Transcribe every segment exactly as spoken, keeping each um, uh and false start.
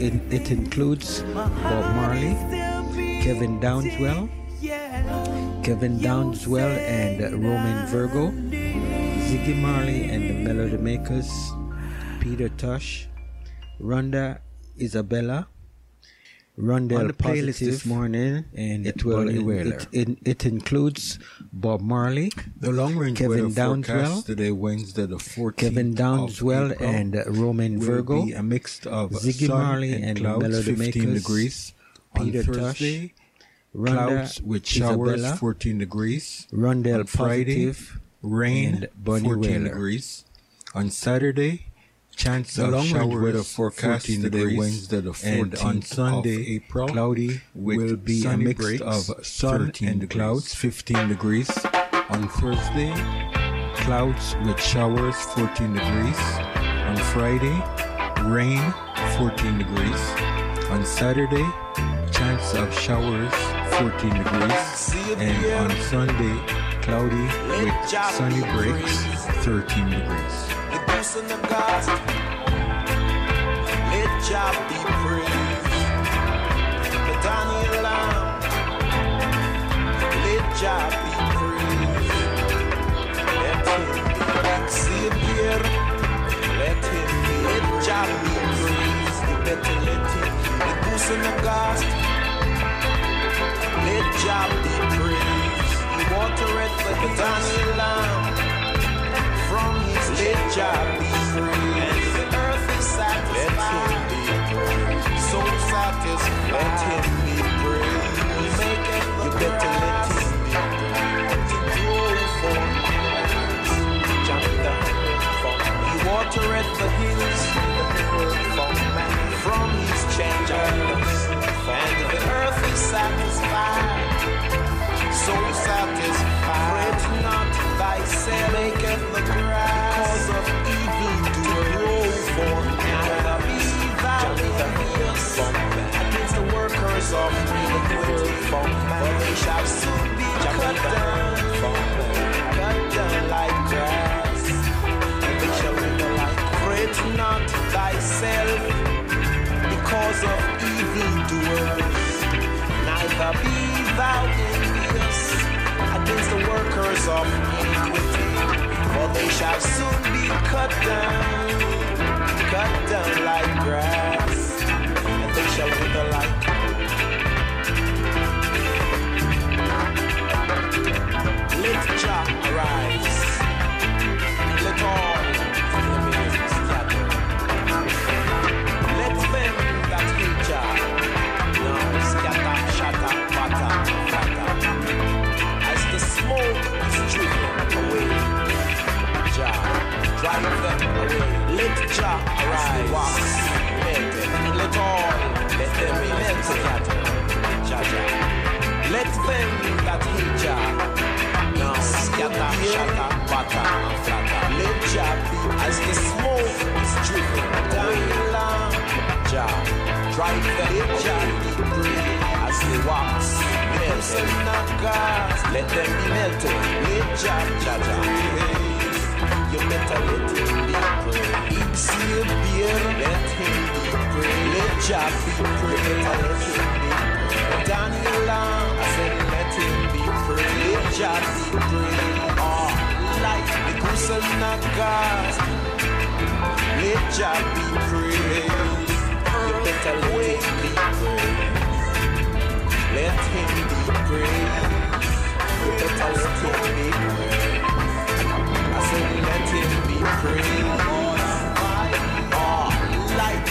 in, it includes Bob Marley, Kevin Downswell, Kevin Downswell and Roman Virgo, Ziggy Marley and the Melody Makers, Peter Tosh, Rhonda Isabella, Rondell the playlist this morning, and it will it, it, it includes Bob Marley, the long range Kevin Downswell today, Wednesday the fourteenth, Kevin Downswell and Roman Virgo, a mix of Ziggy sun Marley and, and clouds, Melody fifteen Makers, degrees. Peter On Thursday, Tosh, Rhonda clouds with showers, Isabella, fourteen degrees. Rondell On Friday, Positive, rain, and Bunny fourteen Wailer. degrees. On Saturday, chance The of long range showers, weather forecast fourteen today, degrees. Wednesday the And on fourteenth Sunday, of April, cloudy with will be a sunny mix breaks, of sun thirteen and degrees. clouds, fifteen degrees. On Thursday, clouds with showers, fourteen degrees. On Friday, rain, fourteen degrees. On Saturday, chance of showers, fourteen degrees. And on Sunday, cloudy with sunny breaks, thirteen degrees. Let Jah be praised. The Daniel Lamb. Let Jah be praised. Let him be Savior. Let him be. Let Jah be praised. You better let him be. The goose in the gospel. Let Jah be praised. He watereth the Daniel Lamb. From his let Jah be praised. The earth is satisfied. Let him be praised. So satisfied. Let him be praised. He maketh the you better let him be praised. To grow for miles. Jump the from he watereth the hills. From man. From his chambers. And the earth is satisfied. So satisfied. Fret not thyself. Maketh the grass. Cause of evil to grow for neither be thou envious against the workers of iniquity. For they shall soon be cut down, cut down like grass, and they shall wither like. Fret not thyself because of evildoers, neither be thou envious against the workers of iniquity. For they shall soon be cut down, cut down like grass, and they shall wither like. Let Jah arise, let all enemies scatter. Let them that hate Jah now scatter, shatter, batter, flatter. As the smoke is driven away, Jah, drive them away. Let Jah arise, wax, melted. Let all, let them be melted. Jah, Jah. Let them that hate Jah now scatter, shatter, batter, and flatter. Let Jah be as the smoke is driven away. Jah, drive them. Let Jah be free as they wax, melted. Let them be melted. Let Jah, Jah, Jah. You better let him be praised. Savior, let him be praised. Let Jah be praised. Let him be praised. Daniel Lamb, I said let him be praised. Let Jah be praised. Oh, like the goose and the God. Let Jah be praised. You better let him be praised. Let him be praised. You better let him be praised. I said let him be praised. Oh, like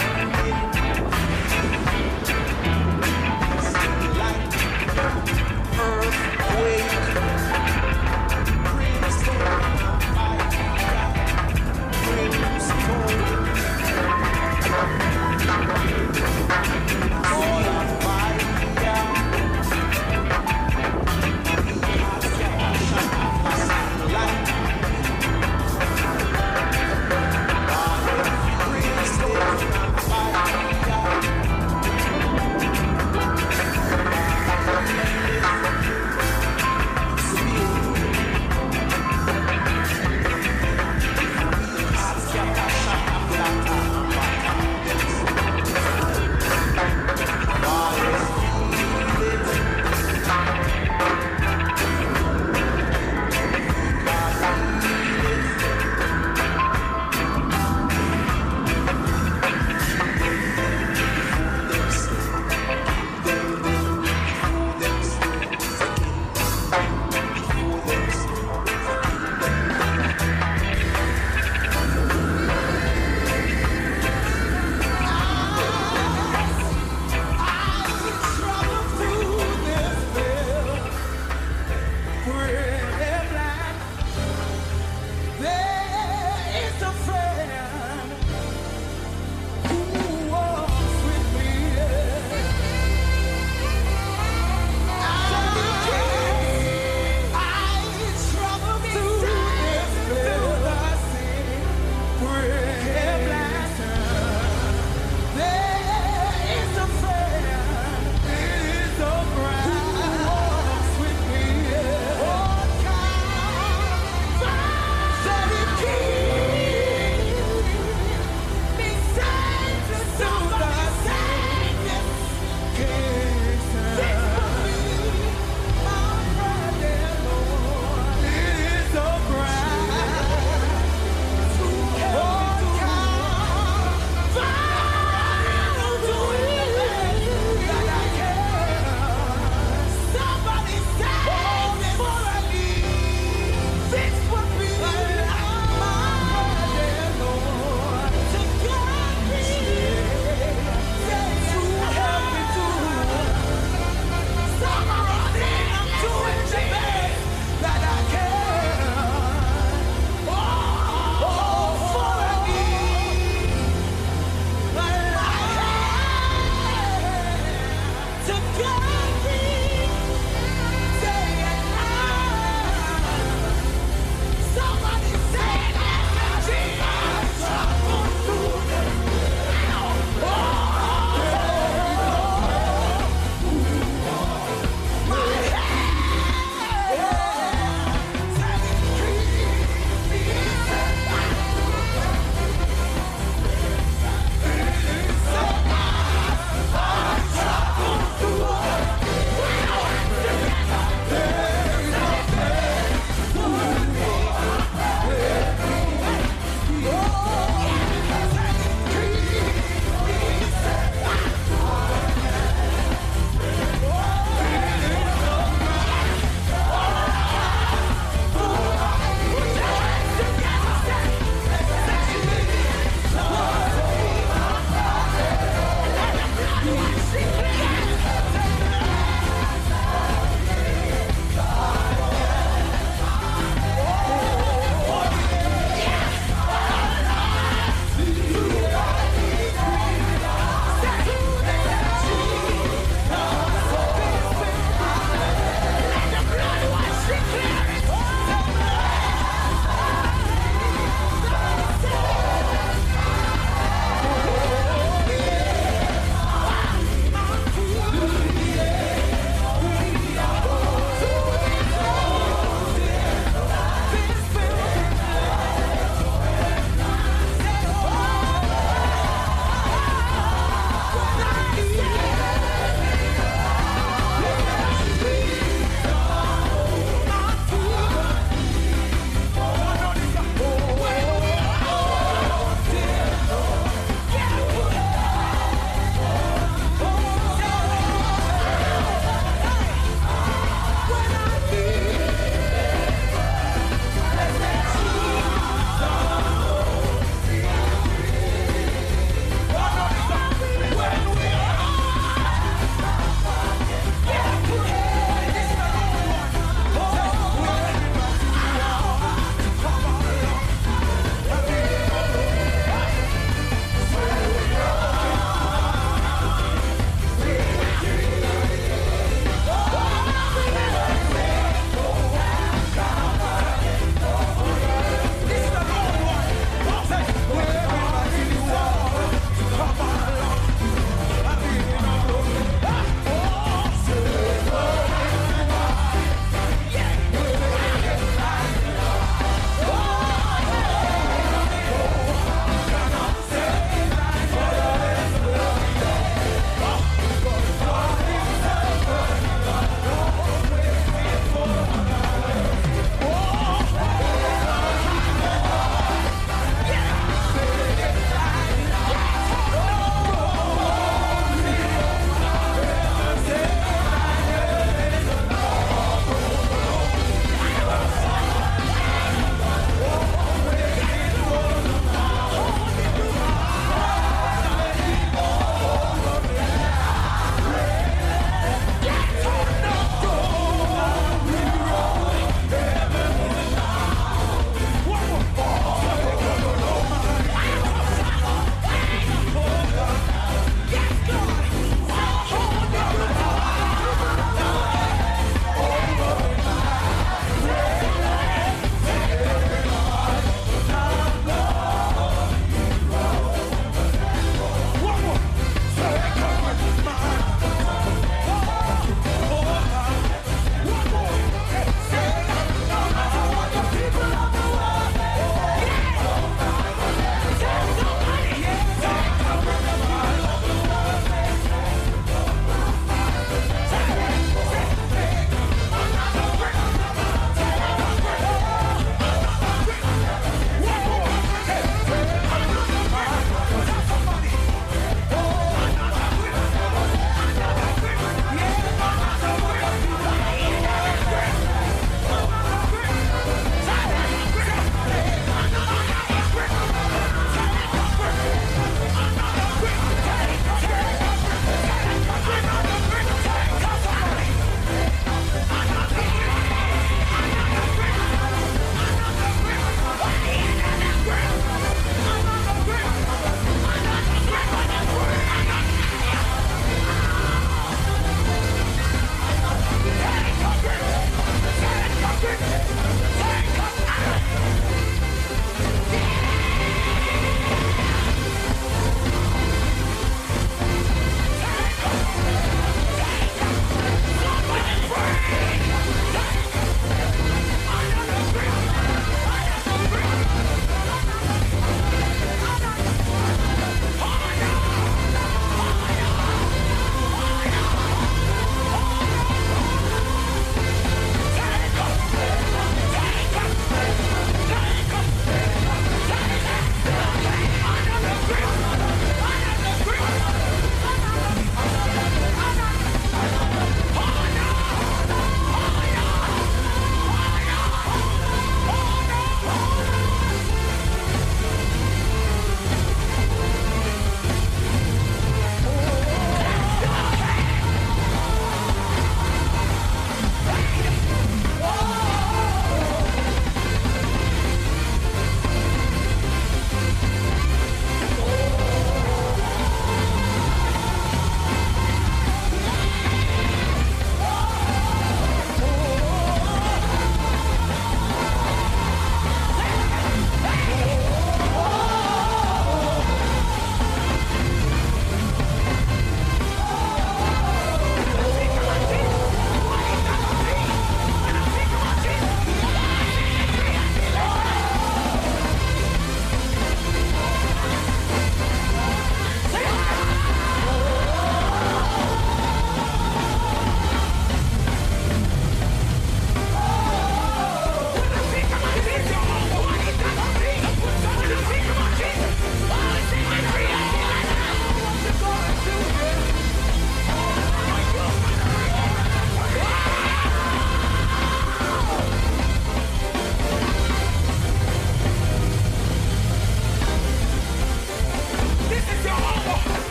like earthquake, brimstone, brimstone, all on fire.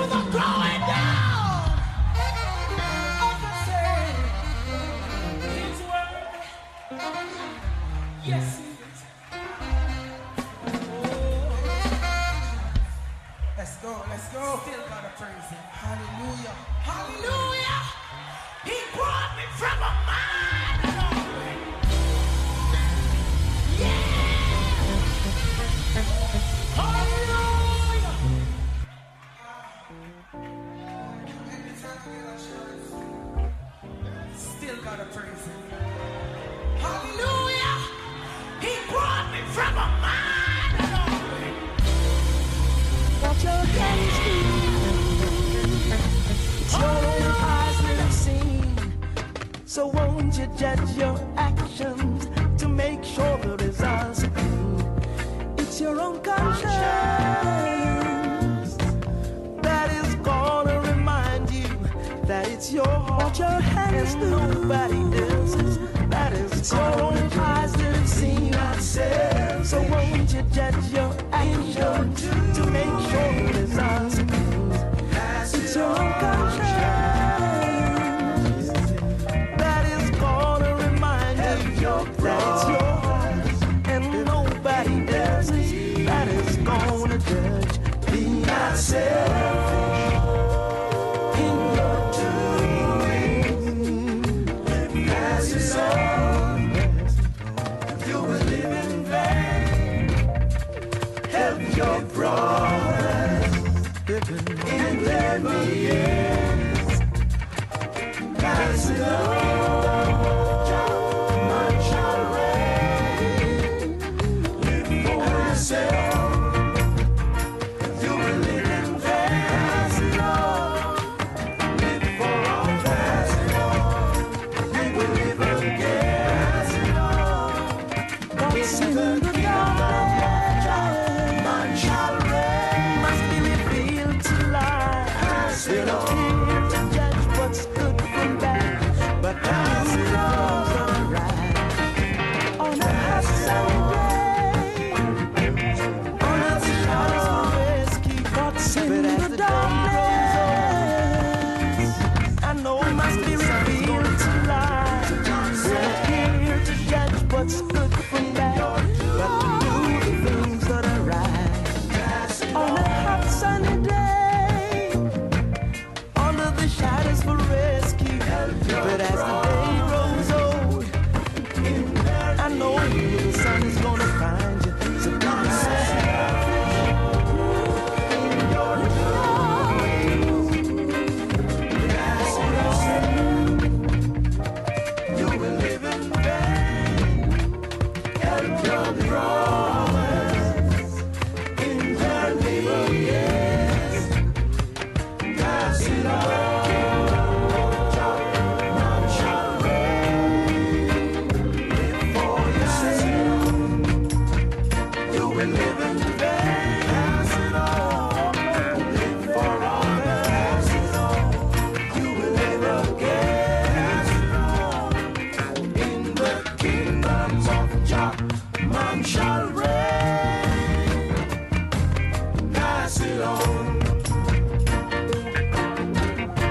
the going down of the same. His word, yes, he is. Oh. Let's go, let's go. Still gotta praise him. Hallelujah, hallelujah. He brought me from a mile away. Yeah. Hallelujah. Still gotta praise him. Hallelujah. He brought me from a mile away. What your hands do. It's your own eyes that have seen. So won't you judge your actions to make sure the results are clean? It's your own conscience that is gonna remind you that it's your heart, your hands, and nobody else's. That is it's your own eyes that have seen myself. So won't you judge your actions to make sure the results are clean? It's your own conscience that is gonna remind you that it's your heart and nobody else's. That is gonna judge. Be not selfish in your doing. Pass it on. If you will live in vain, help your brothers in their needs. Pass it on. Man shall reign. Live for yourself. What's good from bad, but to do the things that are right. On a hot sunny day, under the shadows for rescue. But as the day grows old, I know the sun is gonna find you. So be selfish in your doing. You will live in vain. Your brothers in their needs. Pass it on. None shall reign. Live for yourself. You will live in vain. Pass it on. Live for others. Pass it on. You will live again. Pass it on. In the kingdoms of Jah. Man shall reign. Pass it on.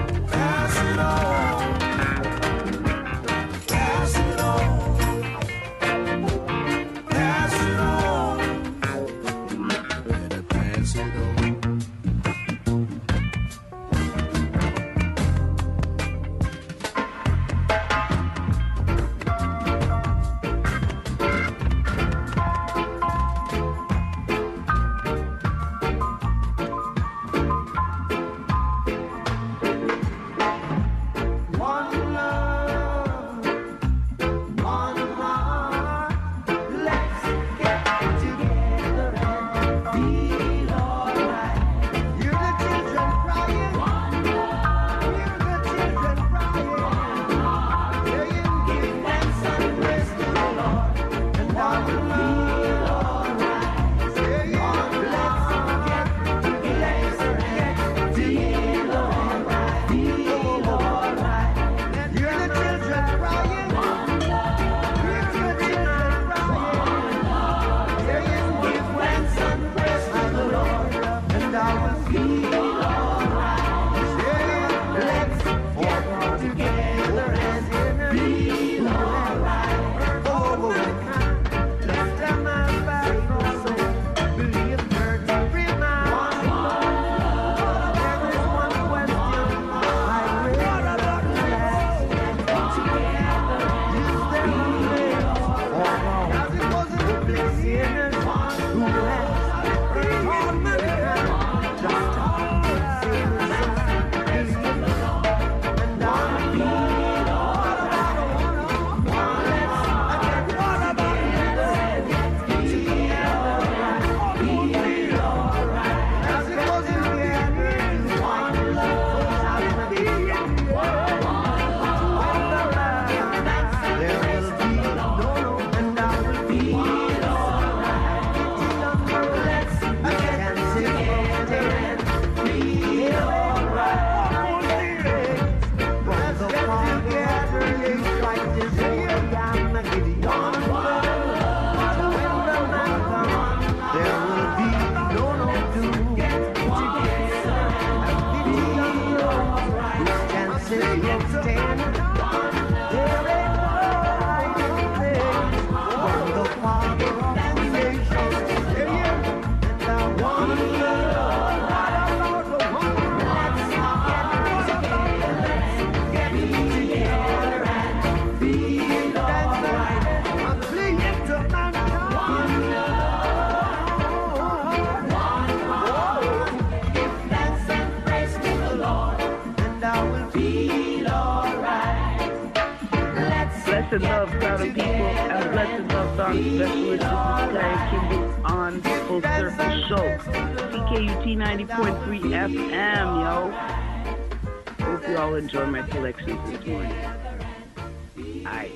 Blessed love, crowd of people, and blessed love, dance specialist. This is Sky Kimble on Full Circle Show. C K U T ninety point three F M, yo. Hope you all enjoy my selections this morning. Aye.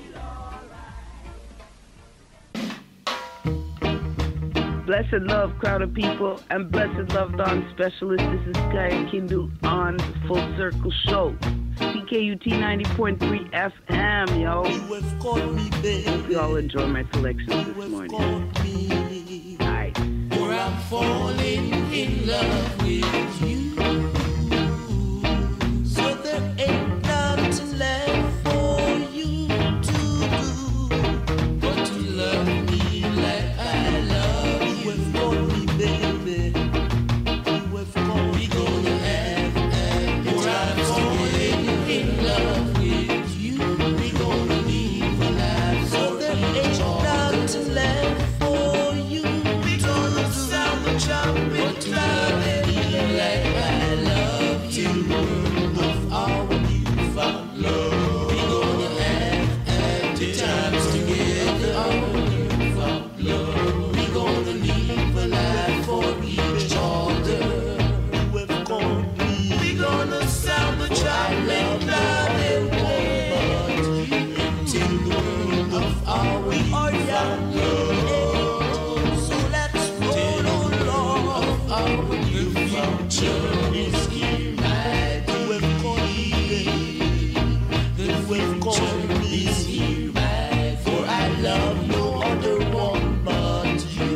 Blessed love, crowd of people, and blessed love, dance specialist. This is Sky Kindle on Full Circle Show. C K U T ninety point three F M, yo. Hope you all enjoy my selections this morning. Aye. For I'm falling in love with you. So there ain't nothing left for you to do but to love me like I love you. You have got me, baby. You have got me. We gonna have happy times together. In love with you, we gonna live a life. So there ain't nothing left for you. We gonna sound the trumpet loud and like I love you. Of our newfound love, we gonna have happy times together. Our newfound love, we gonna live a life for each other. You have called me. We gonna sound the trumpet loud and warm until the world of our newfound love. So let's roll on, Lord. Our future is here, my dear. You have called me, the future is here, my for I love no other one but you.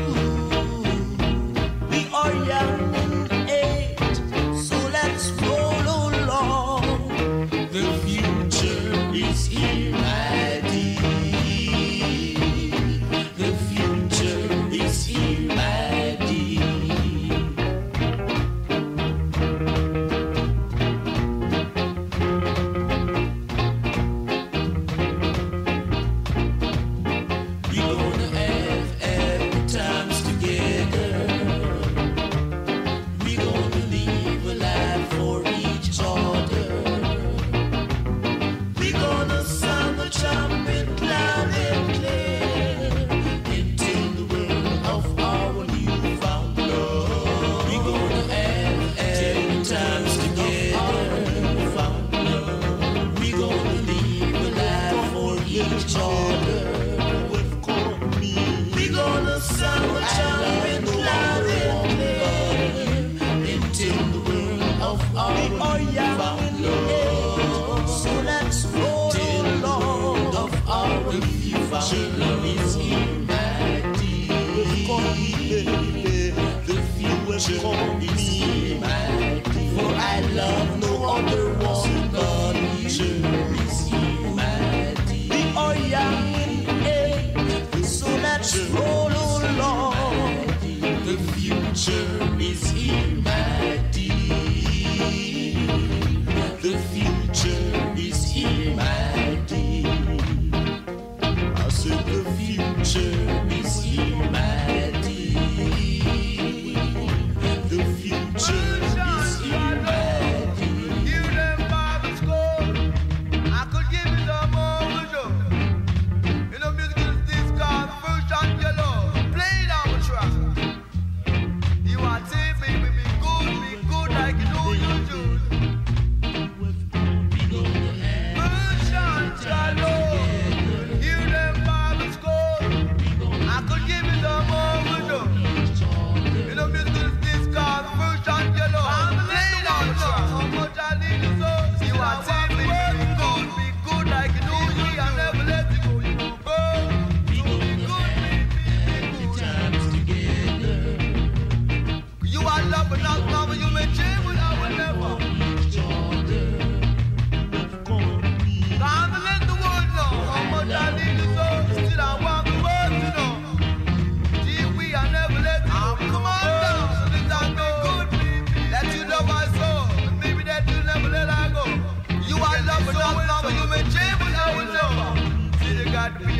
We are young and age, so let's roll along. The future is here, my dear. The future is here, my dear. We gonna have happy times together. We gonna live a life for each other. We gonna sound the trumpet loud and clear until the world of our newfound love. We gonna have happy times together. Newfound love. We gonna live a life for each other. We gonna sound the trumpet loud and clear until the world of our newfound love. So let's roll along. Of our newfound love is here, my dear. The future is here, my dear. For I love no other one but you. Is here, my dear. We are young in age, so let's roll along. The future is here, my dear. The future is here, my dear. I said the future is here, my dear. The future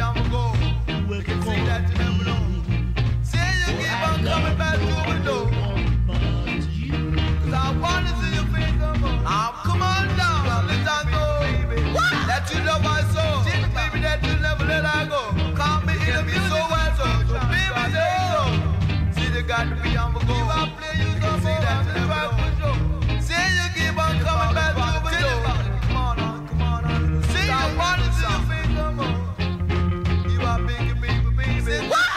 on my go. You can see that you never know. Say you keep on coming back to me though. Cause I wanna see your face no more. Now come on down, let us go. That you love my soul. Baby, that you never let I go. Call me in me so well so. So baby, say so. See the got to be on my go. If I play you so see that you never know. Say you keep on coming back to me though. Come on on, come on on. See I wanna see your face no more. You are big baby, baby. Say what?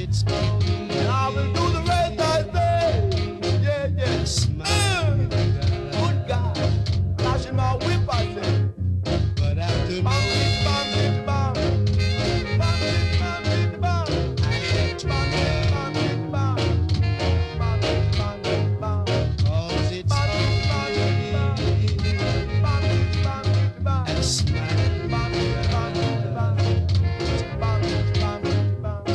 it's only I will do the rest I say. Yeah, yeah. Smile. Good God. Flashing my whip, I say. But after bam, bam, bam, bam, bam, bam, bam, I have to bam, bam, bam, bam, bam, bam, bam, cause it's only bam, bam, bam, and smile. Bam, bam, bam, bam, bam, bam, bam.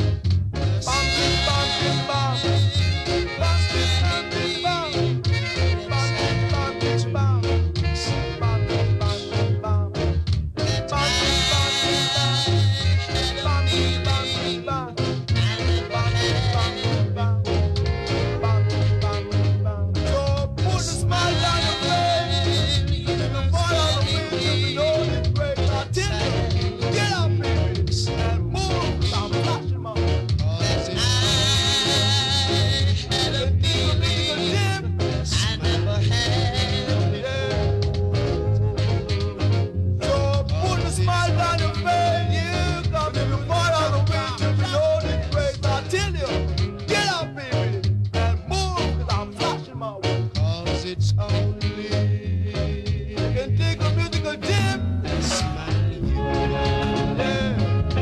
It's only you can take a musical dip and smile, yeah.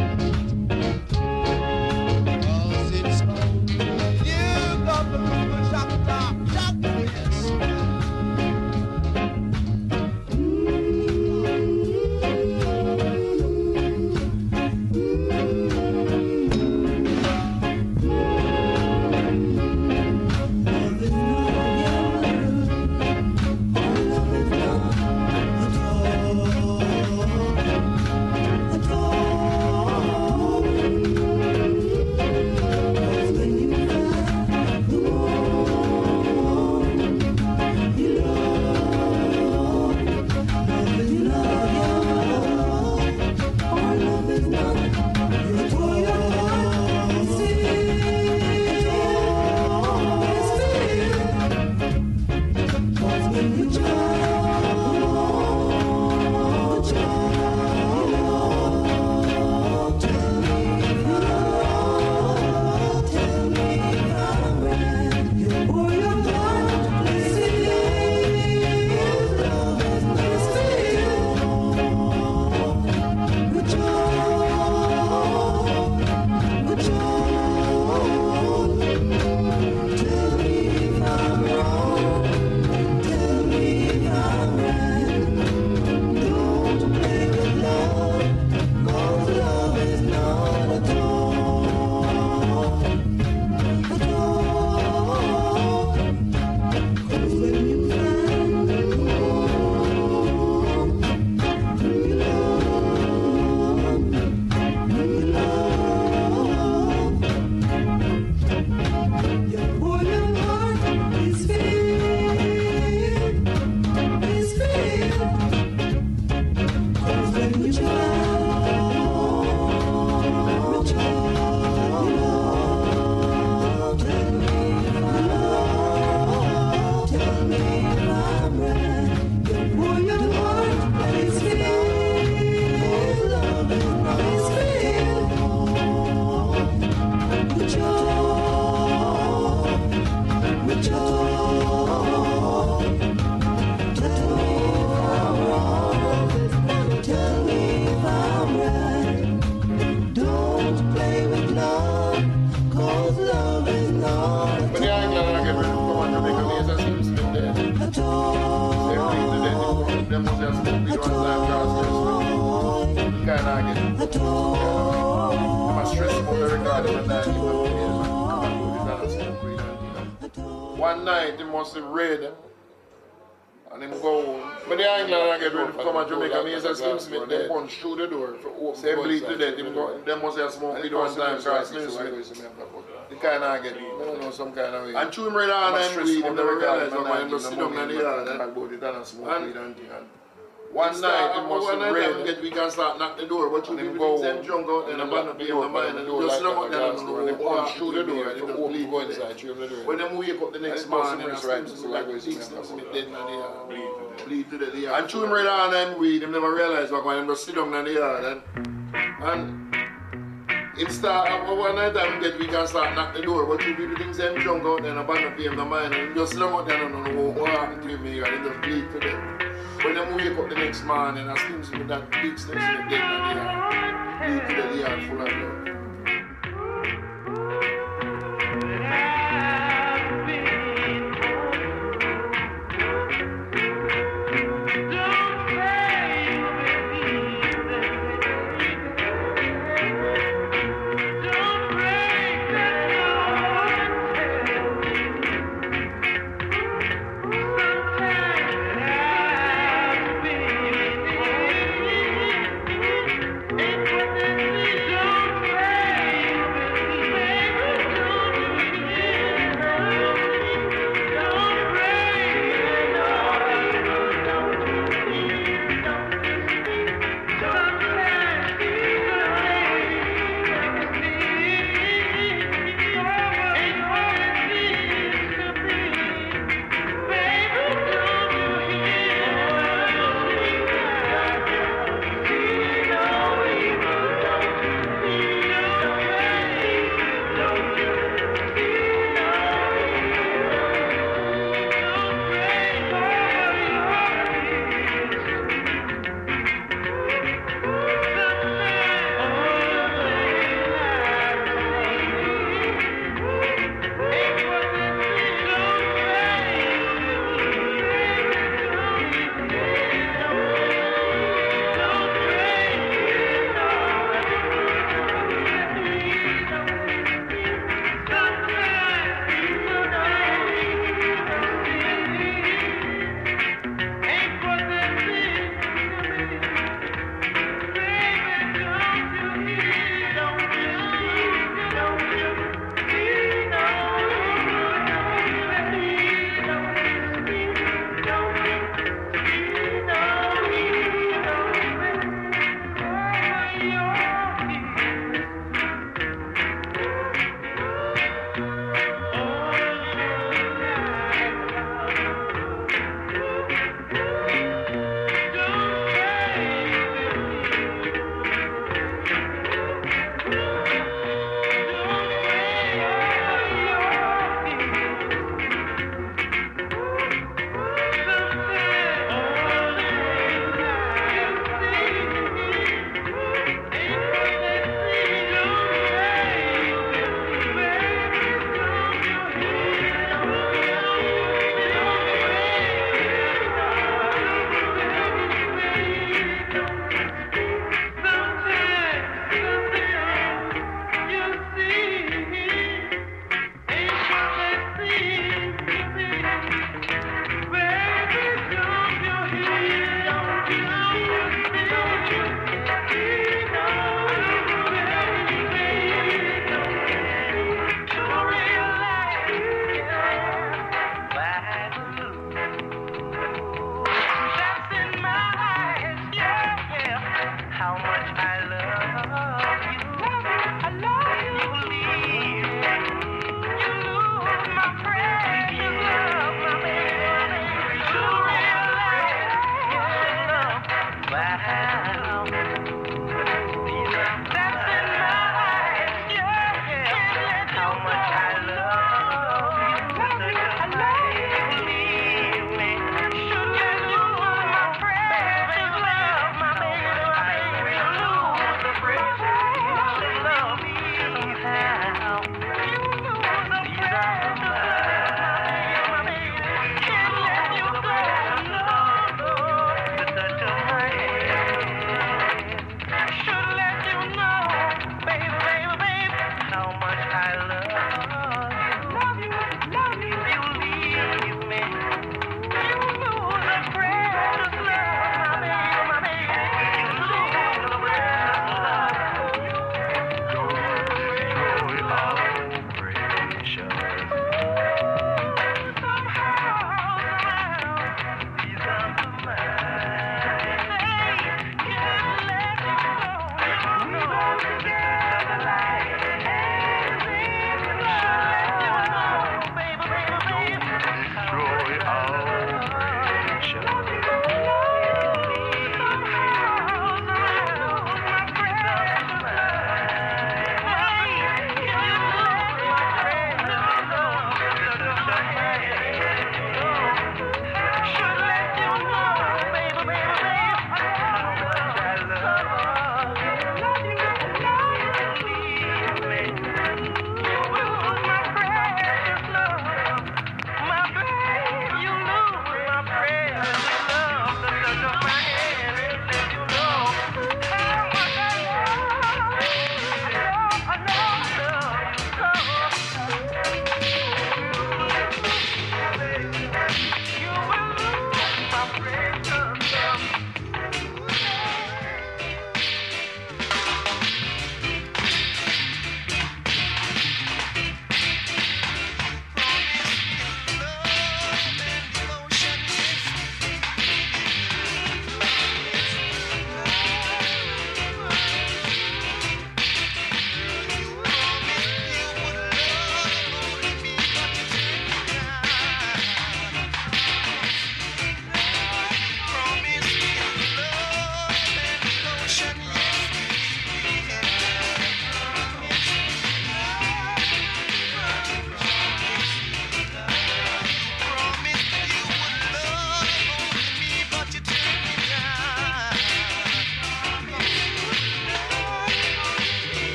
Cause it's only you got the musical shock, shock, shock, yes. One night, he must have raid and him go. But the England and get ready to come to Jamaica. Me as a Slim Smith, they punch through the door. Say bleed to death. They must have smoked weed one time because Slim Smith. The kind of get, I don't know, some kind of way. And chew him right on and weed, him never realize what him just sit down in the yard and smoke weed and thing. One night, he must have raid. Get we can start knock the door, but you people them drunk out and abandon the door mind and just sit down there and they punch through the door and just bleed go inside. When them wake up the next morning and Slim Smith like Slim Smith dead in the yard. Bleed to the yard. And chew him right on and weed, him never realize what him just sit down in the yard and and it start, uh, one night time get we can start knock the door, but you people think them drunk out there and abandon pay them the mind and just long out there and don't know what happened to me and they just bleed to them. When they wake up the next morning and steams with that big steps in the dead and they bleed to the yard full of blood. Don't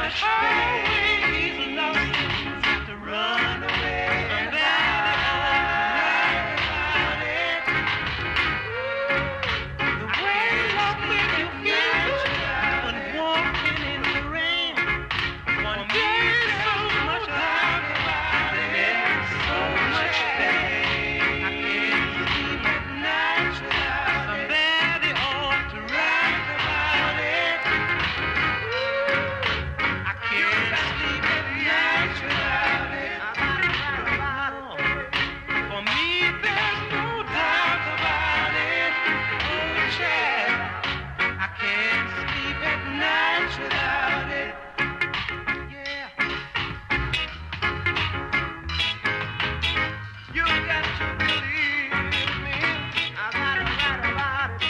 much pain. He's lost to run away. And the way lost with your future when walking in the rain. One day so much love and so much pain. I can't sleep at night without somebody ought to write about it. I can't sleep at night without it. For me, there's no doubt about it. Oh, child, I can't sleep at night without it. Yeah. You got to believe me. I gotta write about it,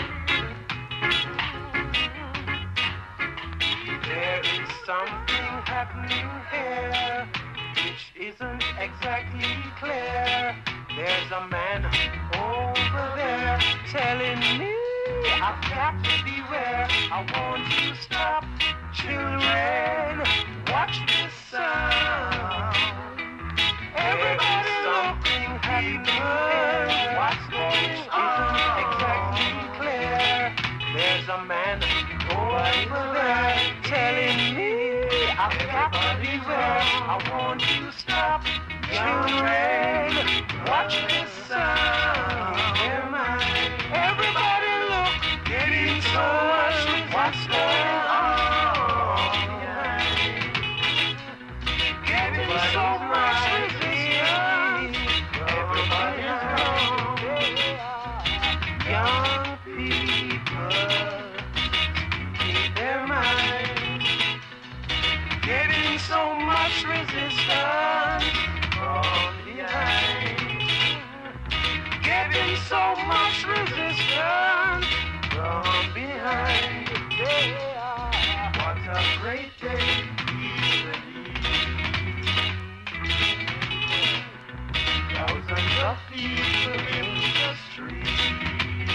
baby. There is something happening here which isn't exactly clear. There's a man over there telling me I've got to beware. I want to stop, children. Watch this sound. Everybody something happening. What's going on isn't exactly clear. There's a man over there telling me I've got to beware. I want to stop, children. Watch this sound. Never mind. Everybody look, getting so much. What's going on? Getting so much resistance. Everybody's wrong. Young people keep their mind. Getting so much resistance from behind. Getting so much resistance from behind. Yeah. What a great day. Thousands of people in the street.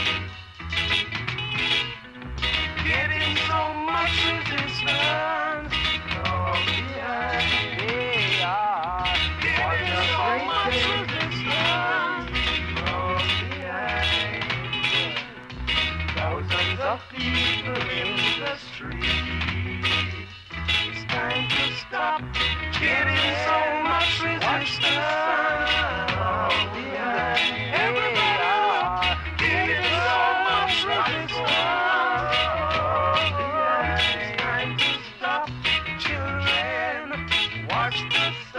Getting so much resistance from behind. Yeah. Getting so much resistance from behind. Thousands of people in the street. It's time to stop. Getting so much resistance from behind. Everybody, getting so much resistance from behind. It's time to stop, children. Watch the sun.